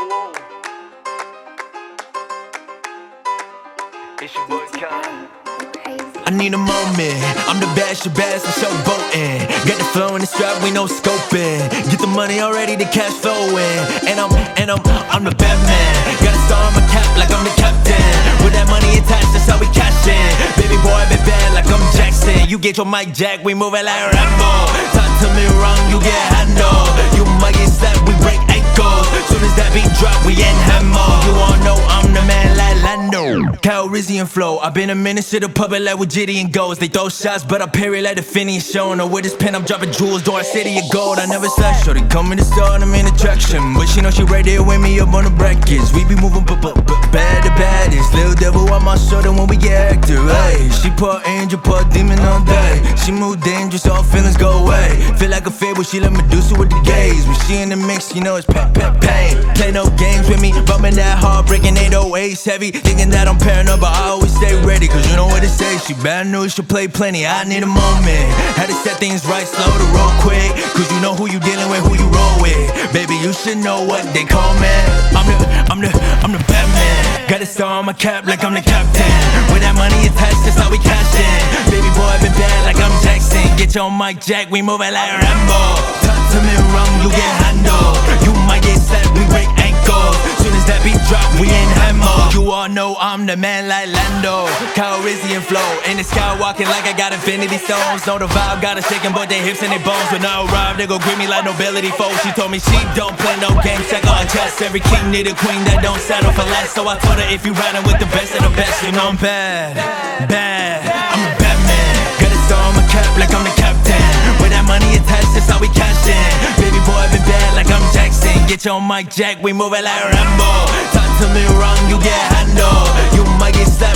It's your boy Kyle. I need a moment, I'm the best, your best, I'm showboating. Got the flow and the strap, we no scoping. Get the money already, the cash flowing. And I'm the Batman. Got a star on my cap like I'm the captain. With that money attached, that's how we cash in. Baby boy, I been bad like I'm Jackson. You get your mic jack, we moving like Rambo. Talk to me wrong, you get handled. You might get slapped, we break ankles. Soon as that beat drop, we in hammer. You all know I'm the man like Lando. Kyle Rizzy and Flow, I've been a menace to the public like with Jitty and Goals. They throw shots, but I parry like the Phineas showing her with his pen, I'm dropping jewels, door city of gold. I never slash, shorty come in the store, I'm in attraction. But she know she right there with me up on the brackets. We be moving bad to baddest. Little devil on my shoulder when we get active. Hey, she put angel, put demon all day. She move dangerous, all feelings go away. Feel like a fable, she let Medusa with the gaze. When she in the mix, you know it's pain. Play no games with me, bumping that hard, breaking 808s heavy. Thinking that I'm paranoid, but I always stay ready. Cause you know what it say, she bad news, she'll play plenty. I need a moment, had to set things right, slow to roll quick. Cause you know who you dealing with, who you roll with. Baby, you should know what they call me. I'm the Batman. Got a star on my cap like I'm the captain. With that money attached, that's how we cash in. Baby boy, I been bad like I'm Jackson. Get your mic jack, we moving like Rambo. Talk to me wrong, you get handled. You might get slapped, we break ankles. Soon as that beat drop, we in hammer. You all know I'm the man like Lando. Kyle Rizzy and Flow, in the sky walking like I got infinity stones. Know the vibe, got her shaking both their hips and their bones. When I arrive, they gon' greet me like nobility foes. She told me she don't play no games, check on her chest. Every king need a queen that don't settle for less. So I told her if you riding with the best of the best, you know I'm bad. I'm a Batman. Got a star on my cap like I'm the captain. With that money attached, that's how we cash in. Baby boy, I been bad like I'm Jackson. Get your mic jack, we moving like Rambo. Talk to me wrong, you get handled. You might get slapped.